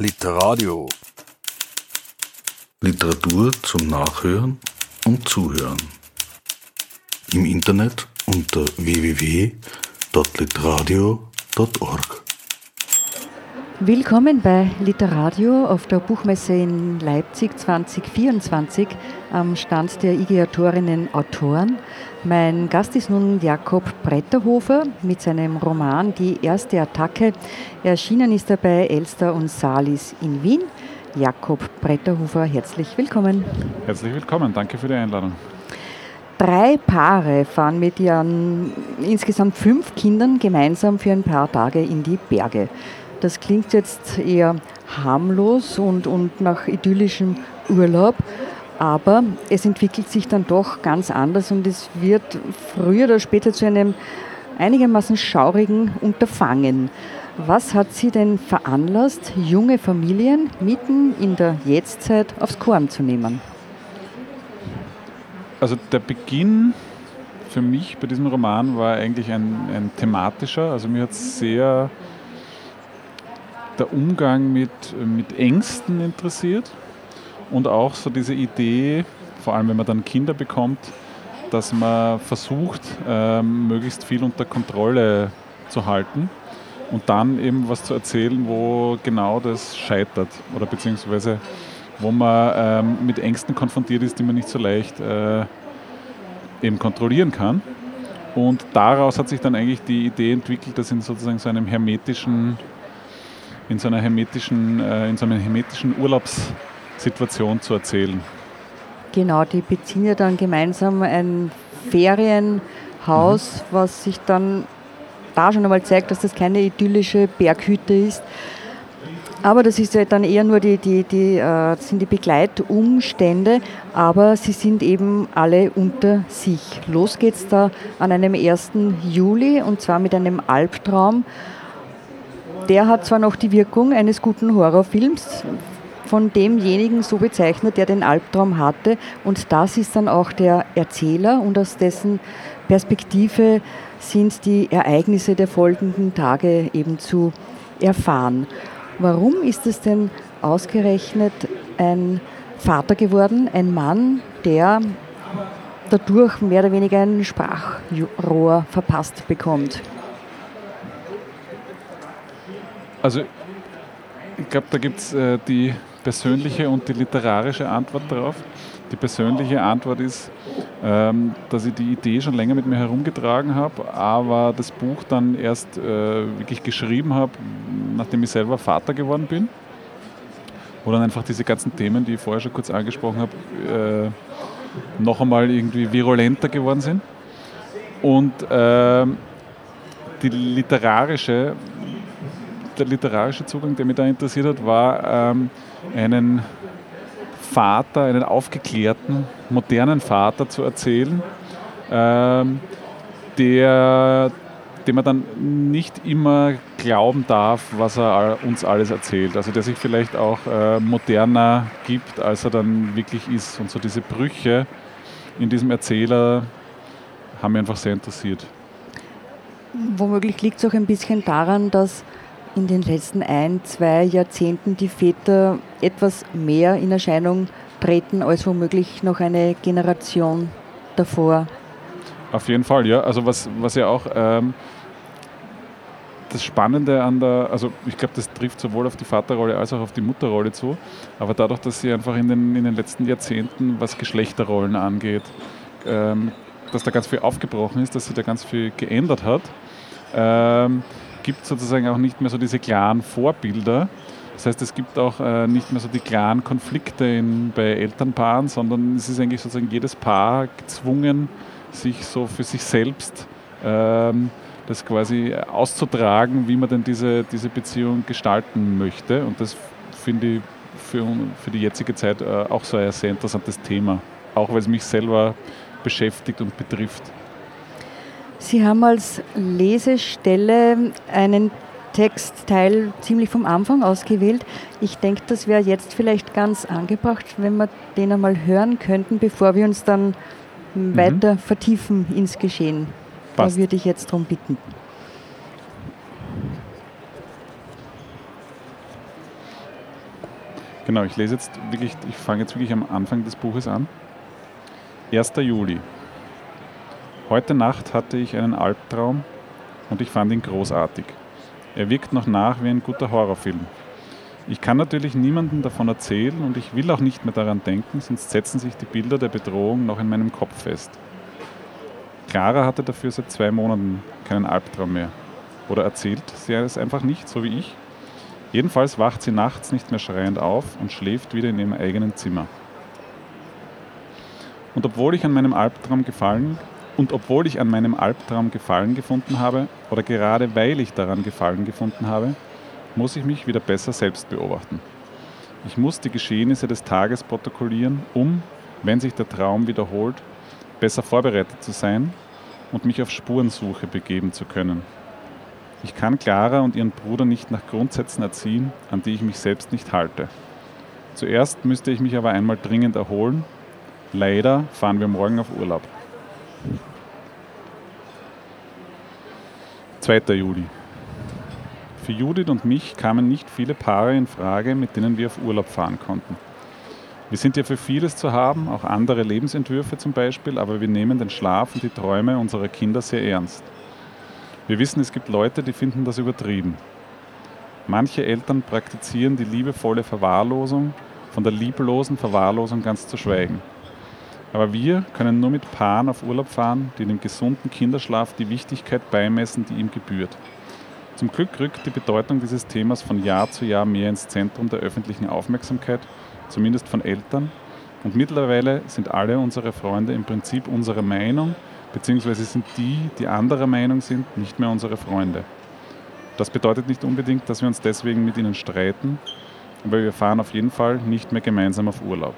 Literadio. Literatur zum Nachhören und Zuhören. Im Internet unter www.literadio.org. Willkommen bei Literadio auf der Buchmesse in Leipzig 2024 am Stand der IG Autorinnen Autoren. Mein Gast ist nun Jakob Bretterhofer mit seinem Roman Die erste Attacke. Erschienen ist er bei Elster und Salis in Wien. Jakob Bretterhofer, herzlich willkommen. Herzlich willkommen, danke für die Einladung. 3 Paare fahren mit ihren insgesamt 5 Kindern gemeinsam für ein paar Tage in die Berge. Das klingt jetzt eher harmlos und nach idyllischem Urlaub, aber es entwickelt sich dann doch ganz anders und es wird früher oder später zu einem einigermaßen schaurigen Unterfangen. Was hat Sie denn veranlasst, junge Familien mitten in der Jetztzeit aufs Korn zu nehmen? Also der Beginn für mich bei diesem Roman war eigentlich ein thematischer, also mir hat sehr der Umgang mit Ängsten interessiert und auch so diese Idee, vor allem wenn man dann Kinder bekommt, dass man versucht, möglichst viel unter Kontrolle zu halten und dann eben was zu erzählen, wo genau das scheitert oder beziehungsweise wo man mit Ängsten konfrontiert ist, die man nicht so leicht eben kontrollieren kann. Und daraus hat sich dann eigentlich die Idee entwickelt, das in sozusagen so einem hermetischen Urlaubssituation zu erzählen. Genau, die beziehen ja dann gemeinsam ein Ferienhaus, was sich dann da schon einmal zeigt, dass das keine idyllische Berghütte ist. Aber das ist ja dann eher nur sind die Begleitumstände, aber sie sind eben alle unter sich. Los geht's da an einem 1. Juli und zwar mit einem Albtraum. Der hat zwar noch die Wirkung eines guten Horrorfilms, von demjenigen so bezeichnet, der den Albtraum hatte. Und das ist dann auch der Erzähler und aus dessen Perspektive sind die Ereignisse der folgenden Tage eben zu erfahren. Warum ist es denn ausgerechnet ein Vater geworden, ein Mann, der dadurch mehr oder weniger ein Sprachrohr verpasst bekommt? Also ich glaube, da gibt es die persönliche und die literarische Antwort darauf. Die persönliche Antwort ist, dass ich die Idee schon länger mit mir herumgetragen habe, aber das Buch dann erst wirklich geschrieben habe, nachdem ich selber Vater geworden bin. Wo dann einfach diese ganzen Themen, die ich vorher schon kurz angesprochen habe, noch einmal irgendwie virulenter geworden sind. Und der literarische Zugang, der mich da interessiert hat, war einen aufgeklärten, modernen Vater zu erzählen, dem man dann nicht immer glauben darf, was er uns alles erzählt. Also der sich vielleicht auch moderner gibt, als er dann wirklich ist. Und so diese Brüche in diesem Erzähler haben mich einfach sehr interessiert. Womöglich liegt es auch ein bisschen daran, dass in den letzten 1-2 Jahrzehnten die Väter etwas mehr in Erscheinung treten als womöglich noch eine Generation davor. Auf jeden Fall, ja. Also was ja auch das Spannende also ich glaube, das trifft sowohl auf die Vaterrolle als auch auf die Mutterrolle zu, aber dadurch, dass sie einfach in den letzten Jahrzehnten, was Geschlechterrollen angeht, dass da ganz viel aufgebrochen ist, dass sich da ganz viel geändert hat, gibt es sozusagen auch nicht mehr so diese klaren Vorbilder. Das heißt, es gibt auch nicht mehr so die klaren Konflikte bei Elternpaaren, sondern es ist eigentlich sozusagen jedes Paar gezwungen, sich so für sich selbst das quasi auszutragen, wie man denn diese Beziehung gestalten möchte. Und das finde ich für die jetzige Zeit auch so ein sehr interessantes Thema, auch weil es mich selber beschäftigt und betrifft. Sie haben als Lesestelle einen Textteil ziemlich vom Anfang ausgewählt. Ich denke, das wäre jetzt vielleicht ganz angebracht, wenn wir den einmal hören könnten, bevor wir uns dann weiter vertiefen ins Geschehen. Passt. Da würde ich jetzt darum bitten. Genau, ich fange jetzt wirklich am Anfang des Buches an. 1. Juli. Heute Nacht hatte ich einen Albtraum und ich fand ihn großartig. Er wirkt noch nach wie ein guter Horrorfilm. Ich kann natürlich niemandem davon erzählen und ich will auch nicht mehr daran denken, sonst setzen sich die Bilder der Bedrohung noch in meinem Kopf fest. Clara hatte dafür seit 2 Monaten keinen Albtraum mehr. Oder erzählt sie es einfach nicht, so wie ich? Jedenfalls wacht sie nachts nicht mehr schreiend auf und schläft wieder in ihrem eigenen Zimmer. Und obwohl ich an meinem Albtraum Gefallen gefunden habe, oder gerade weil ich daran Gefallen gefunden habe, muss ich mich wieder besser selbst beobachten. Ich muss die Geschehnisse des Tages protokollieren, um, wenn sich der Traum wiederholt, besser vorbereitet zu sein und mich auf Spurensuche begeben zu können. Ich kann Clara und ihren Bruder nicht nach Grundsätzen erziehen, an die ich mich selbst nicht halte. Zuerst müsste ich mich aber einmal dringend erholen. Leider fahren wir morgen auf Urlaub. 2. Juli. Für Judith und mich kamen nicht viele Paare in Frage, mit denen wir auf Urlaub fahren konnten. Wir sind ja für vieles zu haben, auch andere Lebensentwürfe zum Beispiel, aber wir nehmen den Schlaf und die Träume unserer Kinder sehr ernst. Wir wissen, es gibt Leute, die finden das übertrieben. Manche Eltern praktizieren die liebevolle Verwahrlosung, von der lieblosen Verwahrlosung ganz zu schweigen. Aber wir können nur mit Paaren auf Urlaub fahren, die dem gesunden Kinderschlaf die Wichtigkeit beimessen, die ihm gebührt. Zum Glück rückt die Bedeutung dieses Themas von Jahr zu Jahr mehr ins Zentrum der öffentlichen Aufmerksamkeit, zumindest von Eltern. Und mittlerweile sind alle unsere Freunde im Prinzip unserer Meinung, beziehungsweise sind die, die anderer Meinung sind, nicht mehr unsere Freunde. Das bedeutet nicht unbedingt, dass wir uns deswegen mit ihnen streiten, aber wir fahren auf jeden Fall nicht mehr gemeinsam auf Urlaub.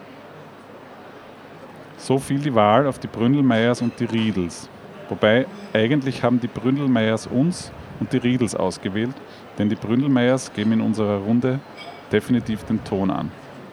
So fiel die Wahl auf die Bründelmeiers und die Riedels. Wobei, eigentlich haben die Bründelmeiers uns und die Riedels ausgewählt, denn die Bründelmeiers geben in unserer Runde definitiv den Ton an.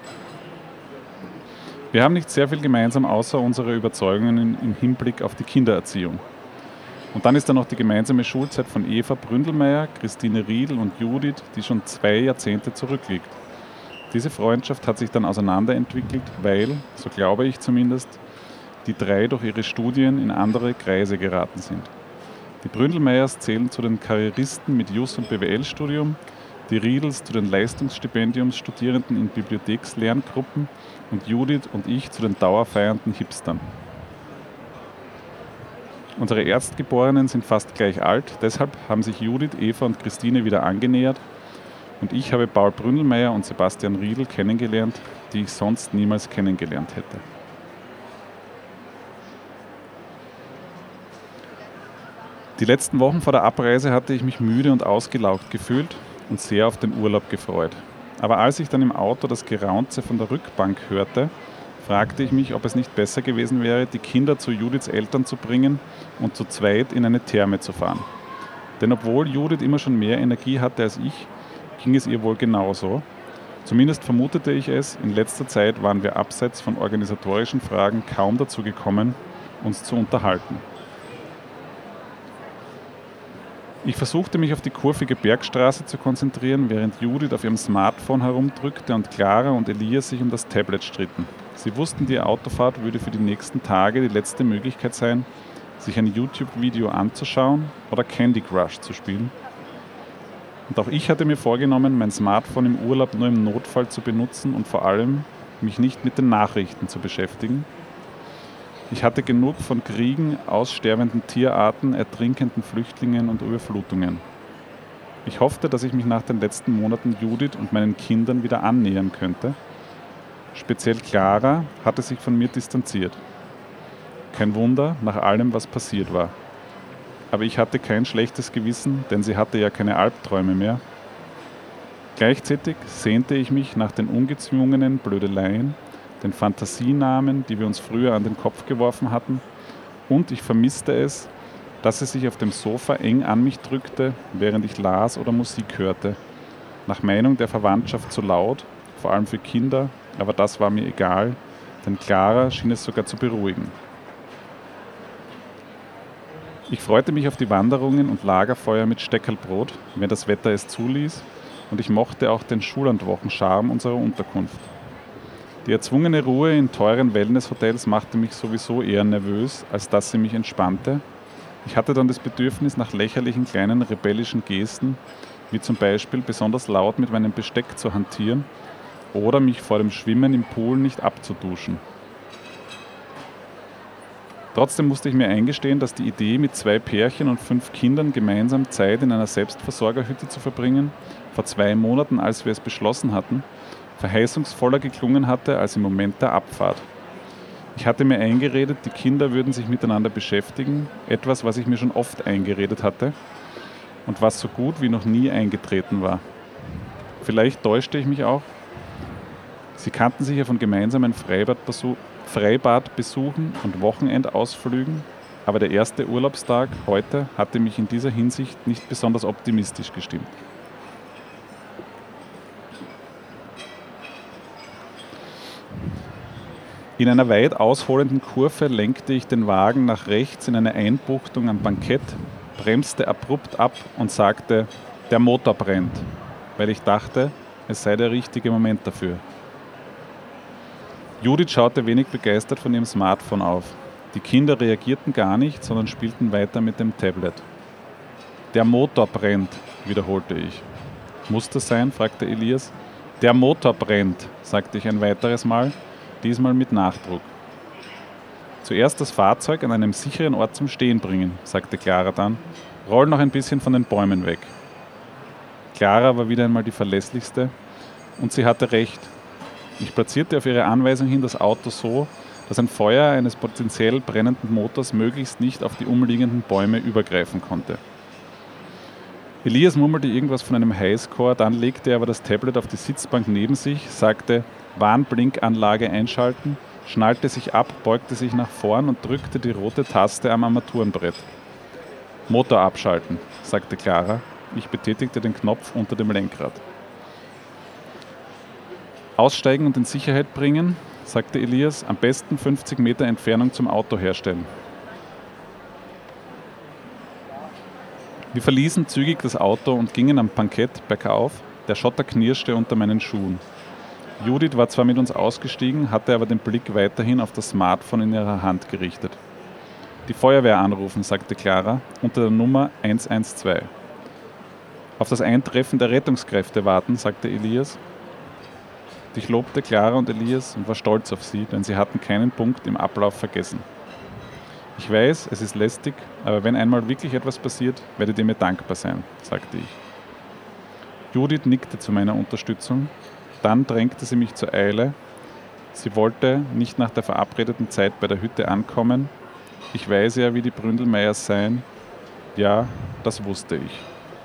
Wir haben nicht sehr viel gemeinsam, außer unsere Überzeugungen im Hinblick auf die Kindererziehung. Und dann ist da noch die gemeinsame Schulzeit von Eva Bründelmeier, Christine Riedel und Judith, die schon 2 Jahrzehnte zurückliegt. Diese Freundschaft hat sich dann auseinanderentwickelt, weil, so glaube ich zumindest, die 3 durch ihre Studien in andere Kreise geraten sind. Die Bründelmeiers zählen zu den Karrieristen mit Jus- und BWL-Studium, die Riedels zu den Leistungsstipendiumsstudierenden in Bibliothekslerngruppen und Judith und ich zu den dauerfeiernden Hipstern. Unsere Erstgeborenen sind fast gleich alt, deshalb haben sich Judith, Eva und Christine wieder angenähert und ich habe Paul Bründelmeier und Sebastian Riedel kennengelernt, die ich sonst niemals kennengelernt hätte. Die letzten Wochen vor der Abreise hatte ich mich müde und ausgelaugt gefühlt und sehr auf den Urlaub gefreut. Aber als ich dann im Auto das Geraunze von der Rückbank hörte, fragte ich mich, ob es nicht besser gewesen wäre, die Kinder zu Judiths Eltern zu bringen und zu zweit in eine Therme zu fahren. Denn obwohl Judith immer schon mehr Energie hatte als ich, ging es ihr wohl genauso. Zumindest vermutete ich es, in letzter Zeit waren wir abseits von organisatorischen Fragen kaum dazu gekommen, uns zu unterhalten. Ich versuchte mich auf die kurvige Bergstraße zu konzentrieren, während Judith auf ihrem Smartphone herumdrückte und Clara und Elias sich um das Tablet stritten. Sie wussten, die Autofahrt würde für die nächsten Tage die letzte Möglichkeit sein, sich ein YouTube-Video anzuschauen oder Candy Crush zu spielen. Und auch ich hatte mir vorgenommen, mein Smartphone im Urlaub nur im Notfall zu benutzen und vor allem mich nicht mit den Nachrichten zu beschäftigen. Ich hatte genug von Kriegen, aussterbenden Tierarten, ertrinkenden Flüchtlingen und Überflutungen. Ich hoffte, dass ich mich nach den letzten Monaten Judith und meinen Kindern wieder annähern könnte. Speziell Clara hatte sich von mir distanziert. Kein Wunder, nach allem, was passiert war. Aber ich hatte kein schlechtes Gewissen, denn sie hatte ja keine Albträume mehr. Gleichzeitig sehnte ich mich nach den ungezwungenen Blödeleien, den Fantasienamen, die wir uns früher an den Kopf geworfen hatten, und ich vermisste es, dass sie sich auf dem Sofa eng an mich drückte, während ich las oder Musik hörte. Nach Meinung der Verwandtschaft zu laut, vor allem für Kinder, aber das war mir egal, denn Clara schien es sogar zu beruhigen. Ich freute mich auf die Wanderungen und Lagerfeuer mit Steckerlbrot, wenn das Wetter es zuließ, und ich mochte auch den Schullandwochen-Charme unserer Unterkunft. Die erzwungene Ruhe in teuren Wellnesshotels machte mich sowieso eher nervös, als dass sie mich entspannte. Ich hatte dann das Bedürfnis nach lächerlichen kleinen rebellischen Gesten, wie zum Beispiel besonders laut mit meinem Besteck zu hantieren oder mich vor dem Schwimmen im Pool nicht abzuduschen. Trotzdem musste ich mir eingestehen, dass die Idee, mit 2 Pärchen und 5 Kindern gemeinsam Zeit in einer Selbstversorgerhütte zu verbringen, vor 2 Monaten, als wir es beschlossen hatten, verheißungsvoller geklungen hatte als im Moment der Abfahrt. Ich hatte mir eingeredet, die Kinder würden sich miteinander beschäftigen, etwas, was ich mir schon oft eingeredet hatte und was so gut wie noch nie eingetreten war. Vielleicht täuschte ich mich auch. Sie kannten sich ja von gemeinsamen Freibadbesuchen und Wochenendausflügen, aber der erste Urlaubstag heute hatte mich in dieser Hinsicht nicht besonders optimistisch gestimmt. In einer weit ausholenden Kurve lenkte ich den Wagen nach rechts in eine Einbuchtung am Bankett, bremste abrupt ab und sagte, der Motor brennt, weil ich dachte, es sei der richtige Moment dafür. Judith schaute wenig begeistert von ihrem Smartphone auf. Die Kinder reagierten gar nicht, sondern spielten weiter mit dem Tablet. Der Motor brennt, wiederholte ich. Muss das sein? Fragte Elias. Der Motor brennt, sagte ich ein weiteres Mal, diesmal mit Nachdruck. Zuerst das Fahrzeug an einem sicheren Ort zum Stehen bringen, sagte Clara dann. Roll noch ein bisschen von den Bäumen weg. Clara war wieder einmal die verlässlichste und sie hatte recht. Ich platzierte auf ihre Anweisung hin das Auto so, dass ein Feuer eines potenziell brennenden Motors möglichst nicht auf die umliegenden Bäume übergreifen konnte. Elias murmelte irgendwas von einem Highscore, dann legte er aber das Tablet auf die Sitzbank neben sich, sagte Warnblinkanlage einschalten, schnallte sich ab, beugte sich nach vorn und drückte die rote Taste am Armaturenbrett. Motor abschalten, sagte Clara. Ich betätigte den Knopf unter dem Lenkrad. Aussteigen und in Sicherheit bringen, sagte Elias, am besten 50 Meter Entfernung zum Auto herstellen. Wir verließen zügig das Auto und gingen am Parkett bergauf, der Schotter knirschte unter meinen Schuhen. Judith war zwar mit uns ausgestiegen, hatte aber den Blick weiterhin auf das Smartphone in ihrer Hand gerichtet. Die Feuerwehr anrufen, sagte Clara, unter der Nummer 112. Auf das Eintreffen der Rettungskräfte warten, sagte Elias. Ich lobte Clara und Elias und war stolz auf sie, denn sie hatten keinen Punkt im Ablauf vergessen. Ich weiß, es ist lästig, aber wenn einmal wirklich etwas passiert, werdet ihr mir dankbar sein, sagte ich. Judith nickte zu meiner Unterstützung, dann drängte sie mich zur Eile. Sie wollte nicht nach der verabredeten Zeit bei der Hütte ankommen. Ich weiß ja, wie die Bründelmeiers seien. Ja, das wusste ich.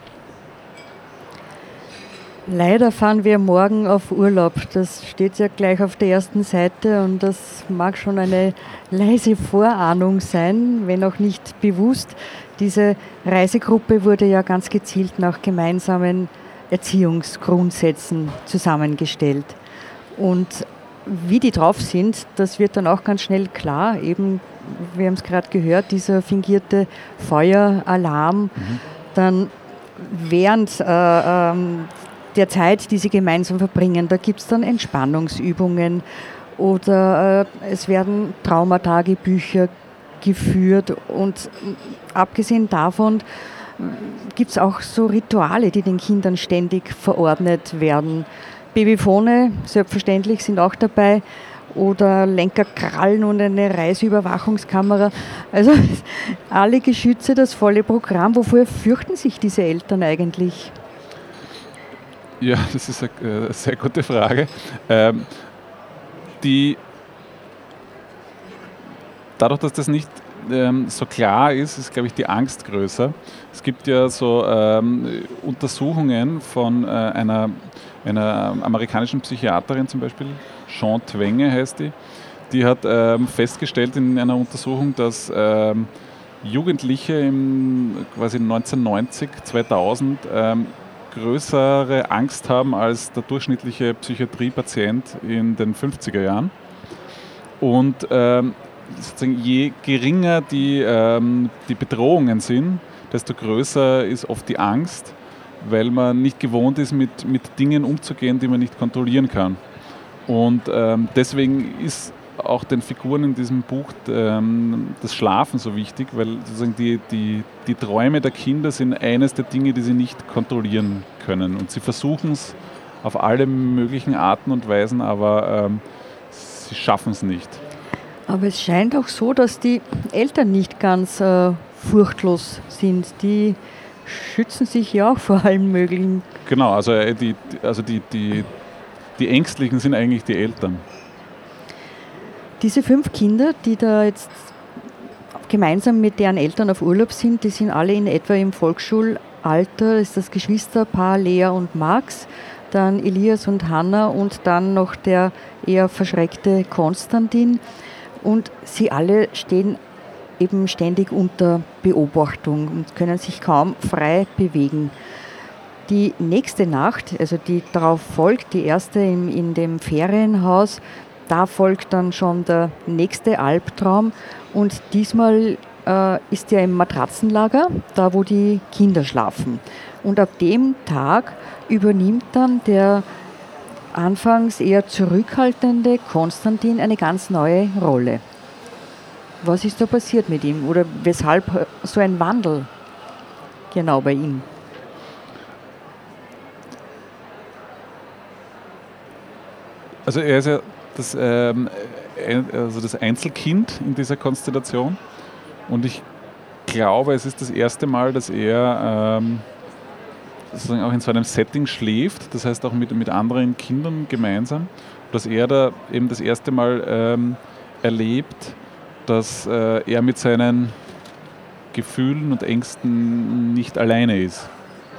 Leider fahren wir morgen auf Urlaub. Das steht ja gleich auf der ersten Seite und das mag schon eine leise Vorahnung sein, wenn auch nicht bewusst. Diese Reisegruppe wurde ja ganz gezielt nach gemeinsamen Erziehungsgrundsätzen zusammengestellt. Und wie die drauf sind, das wird dann auch ganz schnell klar. Eben, wir haben es gerade gehört, dieser fingierte Feueralarm. Dann während der Zeit, die sie gemeinsam verbringen, da gibt es dann Entspannungsübungen oder es werden Traumatagebücher geführt und abgesehen davon gibt es auch so Rituale, die den Kindern ständig verordnet werden. Babyphone, selbstverständlich, sind auch dabei oder Lenkerkrallen und eine Reiseüberwachungskamera. Also alle Geschütze, das volle Programm. Wofür fürchten sich diese Eltern eigentlich? Ja, das ist eine sehr gute Frage. Dadurch, dass das nicht so klar ist, glaube ich, die Angst größer. Es gibt ja so Untersuchungen von einer amerikanischen Psychiaterin zum Beispiel, Jean Twenge heißt die, die hat festgestellt in einer Untersuchung, dass Jugendliche quasi 1990, 2000 größere Angst haben als der durchschnittliche Psychiatriepatient in den 50er Jahren. Und sozusagen je geringer die Bedrohungen sind, desto größer ist oft die Angst, weil man nicht gewohnt ist, mit Dingen umzugehen, die man nicht kontrollieren kann. Und deswegen ist auch den Figuren in diesem Buch das Schlafen so wichtig, weil sozusagen die Träume der Kinder sind eines der Dinge, die sie nicht kontrollieren können. Und sie versuchen es auf alle möglichen Arten und Weisen, aber sie schaffen es nicht. Aber es scheint auch so, dass die Eltern nicht ganz furchtlos sind. Die schützen sich ja auch vor allem Möglichen. Genau, also die Ängstlichen sind eigentlich die Eltern. Diese 5 Kinder, die da jetzt gemeinsam mit deren Eltern auf Urlaub sind, die sind alle in etwa im Volksschulalter. Das ist das Geschwisterpaar Lea und Max, dann Elias und Hanna und dann noch der eher verschreckte Konstantin. Und sie alle stehen eben ständig unter Beobachtung und können sich kaum frei bewegen. Die nächste Nacht, also die darauf folgt, die erste in dem Ferienhaus, da folgt dann schon der nächste Albtraum und diesmal ist er im Matratzenlager, da wo die Kinder schlafen. Und ab dem Tag übernimmt dann der anfangs eher zurückhaltende Konstantin eine ganz neue Rolle. Was ist da passiert mit ihm oder weshalb so ein Wandel genau bei ihm? Also er ist ja das Einzelkind in dieser Konstellation und ich glaube, es ist das erste Mal, dass er sozusagen auch in so einem Setting schläft, das heißt auch mit anderen Kindern gemeinsam, dass er da eben das erste Mal erlebt, dass er mit seinen Gefühlen und Ängsten nicht alleine ist.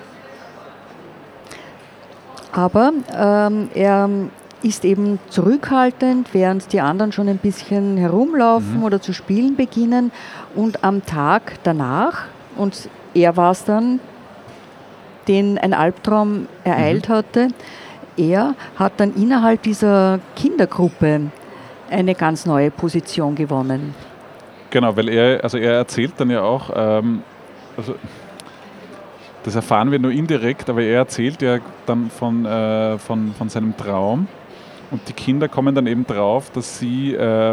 Aber er ist eben zurückhaltend, während die anderen schon ein bisschen herumlaufen oder zu spielen beginnen. Und am Tag danach, und er war es dann, den ein Albtraum ereilt hatte, er hat dann innerhalb dieser Kindergruppe eine ganz neue Position gewonnen. Genau, weil er erzählt dann ja auch, das erfahren wir nur indirekt, aber er erzählt ja dann von seinem Traum und die Kinder kommen dann eben drauf, dass sie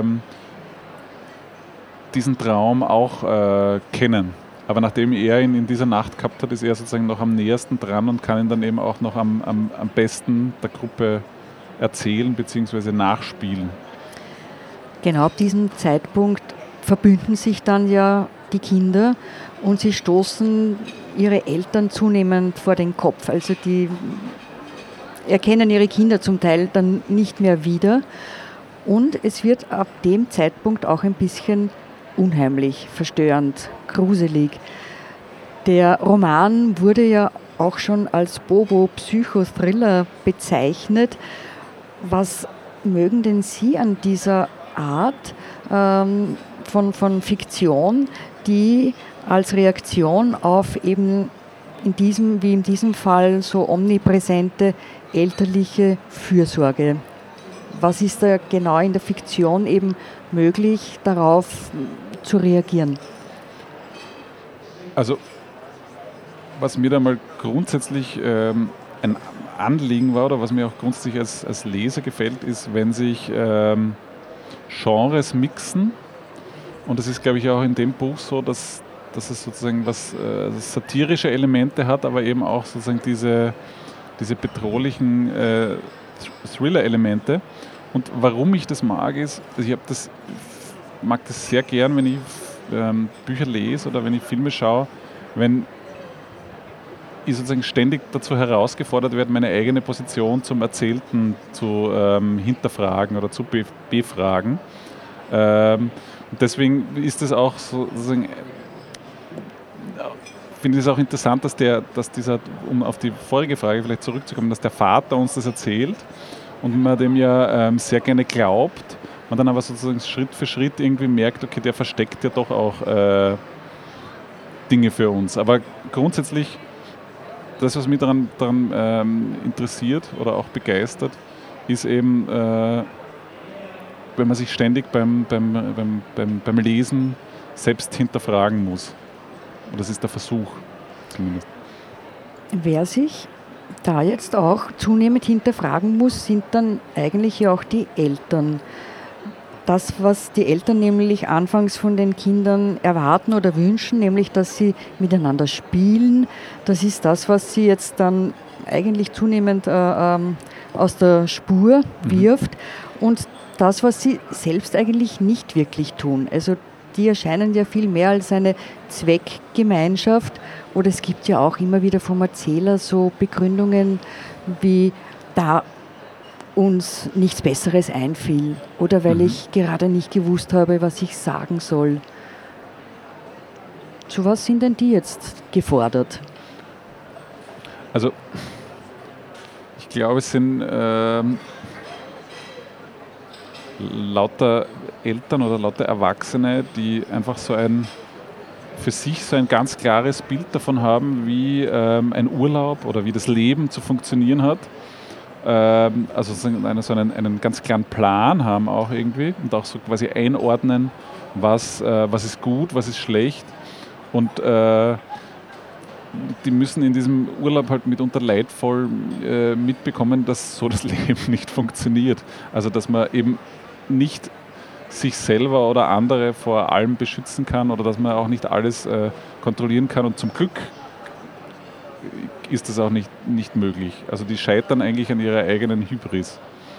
diesen Traum auch kennen. Aber nachdem er ihn in dieser Nacht gehabt hat, ist er sozusagen noch am nähersten dran und kann ihn dann eben auch noch am besten der Gruppe erzählen bzw. nachspielen. Genau ab diesem Zeitpunkt verbünden sich dann ja die Kinder und sie stoßen ihre Eltern zunehmend vor den Kopf. Also die erkennen ihre Kinder zum Teil dann nicht mehr wieder. Und es wird ab dem Zeitpunkt auch ein bisschen unheimlich, verstörend, gruselig. Der Roman wurde ja auch schon als Bobo-Psychothriller bezeichnet. Was mögen denn Sie an dieser Art von Fiktion, die als Reaktion auf eben wie in diesem Fall so omnipräsente elterliche Fürsorge? Was ist da genau in der Fiktion eben möglich, darauf zu reagieren? Also, was mir da mal grundsätzlich ein Anliegen war oder was mir auch grundsätzlich als Leser gefällt, ist, wenn sich Genres mixen. Und das ist, glaube ich, auch in dem Buch so, dass es sozusagen satirische Elemente hat, aber eben auch sozusagen diese bedrohlichen Thriller-Elemente. Und warum ich das mag, ist, ich mag das sehr gern, wenn ich Bücher lese oder wenn ich Filme schaue, wenn ich sozusagen ständig dazu herausgefordert werde, meine eigene Position zum Erzählten zu hinterfragen oder zu befragen. Und deswegen ist es auch sozusagen, finde ich es auch interessant, dass dieser, um auf die vorige Frage vielleicht zurückzukommen, dass der Vater uns das erzählt und man dem ja sehr gerne glaubt, man dann aber sozusagen Schritt für Schritt irgendwie merkt, okay, der versteckt ja doch auch Dinge für uns. Aber grundsätzlich, das, was mich daran interessiert oder auch begeistert, ist eben, wenn man sich ständig beim Lesen selbst hinterfragen muss. Und das ist der Versuch zumindest. Wer sich da jetzt auch zunehmend hinterfragen muss, sind dann eigentlich ja auch die Eltern. Das, was die Eltern nämlich anfangs von den Kindern erwarten oder wünschen, nämlich dass sie miteinander spielen, das ist das, was sie jetzt dann eigentlich zunehmend aus der Spur wirft. Und das, was sie selbst eigentlich nicht wirklich tun. Also die erscheinen ja viel mehr als eine Zweckgemeinschaft. Oder es gibt ja auch immer wieder vom Erzähler so Begründungen wie, da uns nichts Besseres einfiel oder weil ich gerade nicht gewusst habe, was ich sagen soll. Zu was sind denn die jetzt gefordert? Also ich glaube, es sind lauter Eltern oder lauter Erwachsene, die einfach für sich so ein ganz klares Bild davon haben, wie ein Urlaub oder wie das Leben zu funktionieren hat. Also einen ganz klaren Plan haben auch irgendwie und auch so quasi einordnen, was ist gut, was ist schlecht. Und die müssen in diesem Urlaub halt mitunter leidvoll mitbekommen, dass so das Leben nicht funktioniert. Also dass man eben nicht sich selber oder andere vor allem beschützen kann oder dass man auch nicht alles kontrollieren kann. Und zum Glück ist das auch nicht möglich. Also die scheitern eigentlich an ihrer eigenen Hybris.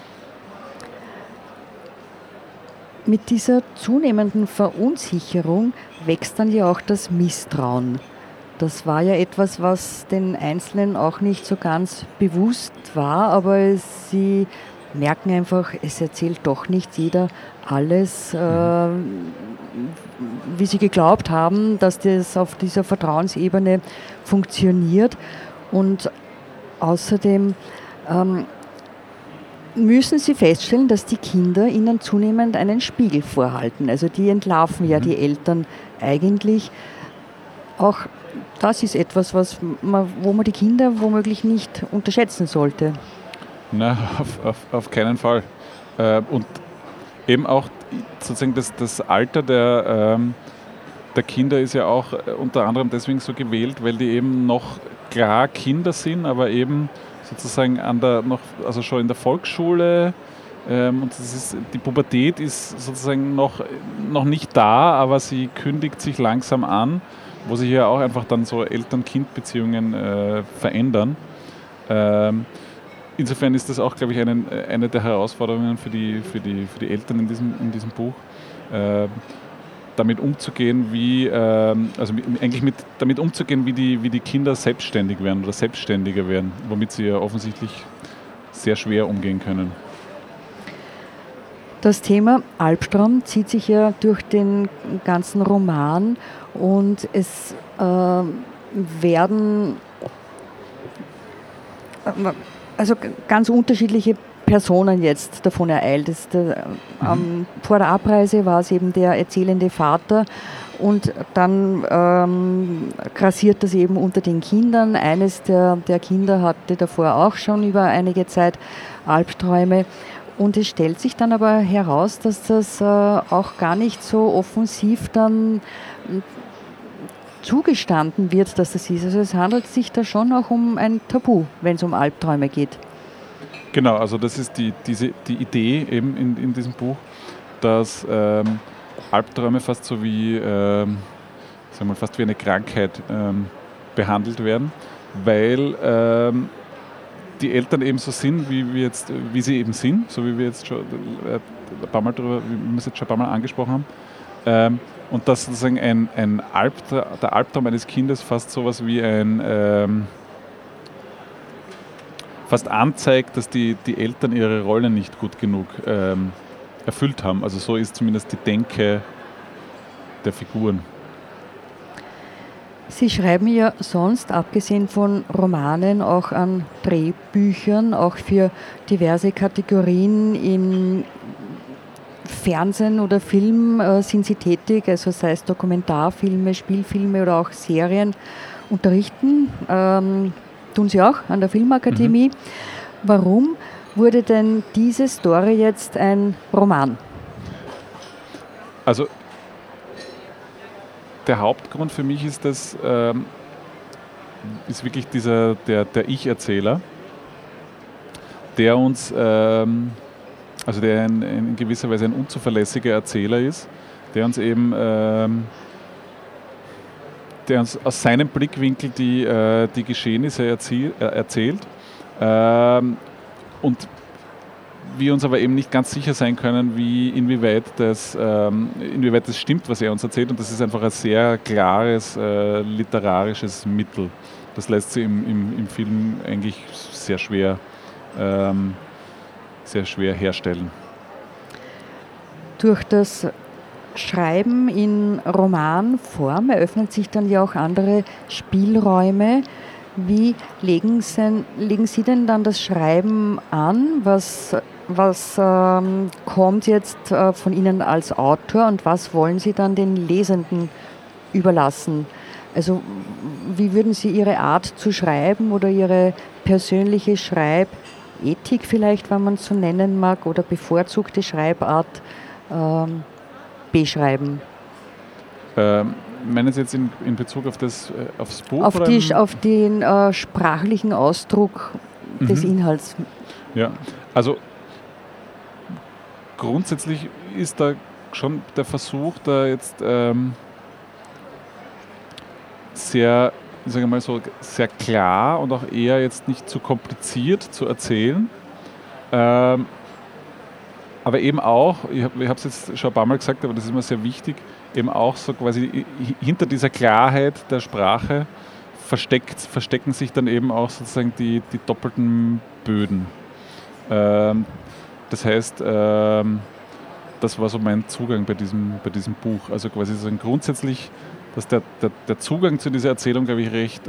Mit dieser zunehmenden Verunsicherung wächst dann ja auch das Misstrauen. Das war ja etwas, was den Einzelnen auch nicht so ganz bewusst war, aber sie merken einfach, es erzählt doch nicht jeder alles, wie sie geglaubt haben, dass das auf dieser Vertrauensebene funktioniert. Und außerdem müssen sie feststellen, dass die Kinder ihnen zunehmend einen Spiegel vorhalten. Also die entlarven ja die Eltern eigentlich. Auch das ist etwas, wo man die Kinder womöglich nicht unterschätzen sollte. Na, auf keinen Fall. Und eben auch sozusagen das Alter der Kinder ist ja auch unter anderem deswegen so gewählt, weil die eben noch klar Kinder sind, aber eben sozusagen also schon in der Volksschule und die Pubertät ist sozusagen noch nicht da, aber sie kündigt sich langsam an, wo sich ja auch einfach dann so Eltern-Kind-Beziehungen verändern. Insofern ist das auch, glaube ich, eine der Herausforderungen für die Eltern in diesem Buch, damit umzugehen, damit umzugehen, wie die Kinder selbstständig werden oder selbstständiger werden, womit sie ja offensichtlich sehr schwer umgehen können. Das Thema Albtraum zieht sich ja durch den ganzen Roman und es werden also ganz unterschiedliche Personen jetzt davon ereilt. Vor der Abreise war es eben der erzählende Vater und dann grassiert das eben unter den Kindern. Eines der Kinder hatte davor auch schon über einige Zeit Albträume. Und es stellt sich dann aber heraus, dass das auch gar nicht so offensiv dann zugestanden wird, dass das ist. Also es handelt sich da schon auch um ein Tabu, wenn es um Albträume geht. Genau, also das ist die Idee eben in diesem Buch, dass Albträume fast so wie, fast wie eine Krankheit behandelt werden, weil die Eltern eben so sind, wie sie eben sind, so wie wir jetzt schon ein paar Mal angesprochen haben. Und dass sozusagen der Albtraum eines Kindes fast sowas wie fast anzeigt, dass die Eltern ihre Rolle nicht gut genug erfüllt haben. Also so ist zumindest die Denke der Figuren. Sie schreiben ja sonst, abgesehen von Romanen, auch an Drehbüchern, auch für diverse Kategorien im Fernsehen oder Film sind Sie tätig, also sei es Dokumentarfilme, Spielfilme oder auch Serien. Unterrichten tun Sie auch an der Filmakademie. Warum wurde denn diese Story jetzt ein Roman? Also, der Hauptgrund für mich ist, dass ist wirklich der Ich-Erzähler, der uns, also der in gewisser Weise ein unzuverlässiger Erzähler ist, der uns eben der uns aus seinem Blickwinkel die Geschehnisse erzählt und wir uns aber eben nicht ganz sicher sein können, inwieweit das stimmt, was er uns erzählt, und das ist einfach ein sehr klares literarisches Mittel. Das lässt sich im Film eigentlich sehr schwer herstellen. Durch das Schreiben in Romanform eröffnen sich dann ja auch andere Spielräume. Wie legen Sie denn dann das Schreiben an? Was kommt jetzt von Ihnen als Autor und was wollen Sie dann den Lesenden überlassen? Also wie würden Sie Ihre Art zu schreiben oder Ihre persönliche Schreibethik vielleicht, wenn man es so nennen mag, oder bevorzugte Schreibart beschreiben? Meinen Sie jetzt in Bezug auf aufs Buch? Auf den sprachlichen Ausdruck des Inhalts. Ja, also grundsätzlich ist da schon der Versuch, da jetzt sehr, sagen wir mal so, sehr klar und auch eher jetzt nicht zu kompliziert zu erzählen. Aber eben auch, ich habe es jetzt schon ein paar Mal gesagt, aber das ist mir sehr wichtig, eben auch so quasi hinter dieser Klarheit der Sprache verstecken sich dann eben auch sozusagen die doppelten Böden. Das heißt, das war so mein Zugang bei diesem Buch. Also quasi so grundsätzlich, dass der Zugang zu dieser Erzählung, glaube ich, recht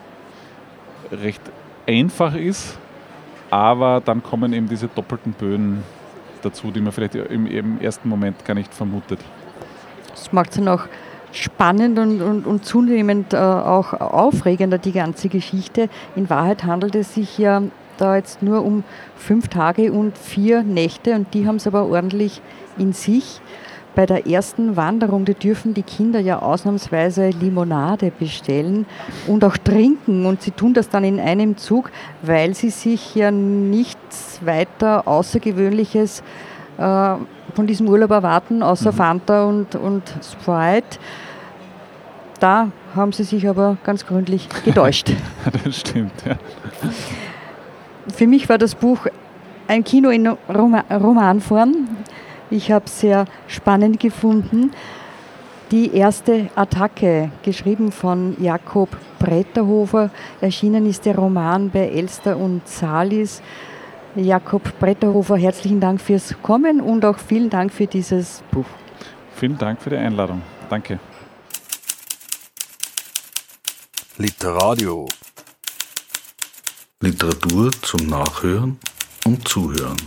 einfach ist, aber dann kommen eben diese doppelten Böden dazu, die man vielleicht im ersten Moment gar nicht vermutet. Das macht es dann auch spannend und zunehmend auch aufregender, die ganze Geschichte. In Wahrheit handelt es sich ja da jetzt nur um 5 Tage und 4 Nächte und die haben es aber ordentlich in sich. Bei der ersten Wanderung, da dürfen die Kinder ja ausnahmsweise Limonade bestellen und auch trinken, und sie tun das dann in einem Zug, weil sie sich ja nichts weiter Außergewöhnliches von diesem Urlaub erwarten, außer Fanta und Sprite. Da haben sie sich aber ganz gründlich getäuscht. Das stimmt, ja. Für mich war das Buch ein Kino in Romanform. Ich habe es sehr spannend gefunden. Die erste Attacke, geschrieben von Jakob Bretterhofer. Erschienen ist der Roman bei Elster und Salis. Jakob Bretterhofer, herzlichen Dank fürs Kommen und auch vielen Dank für dieses Buch. Vielen Dank für die Einladung. Danke. Literadio. Literatur zum Nachhören und Zuhören.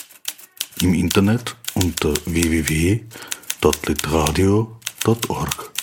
Im Internet unter www.literadio.org.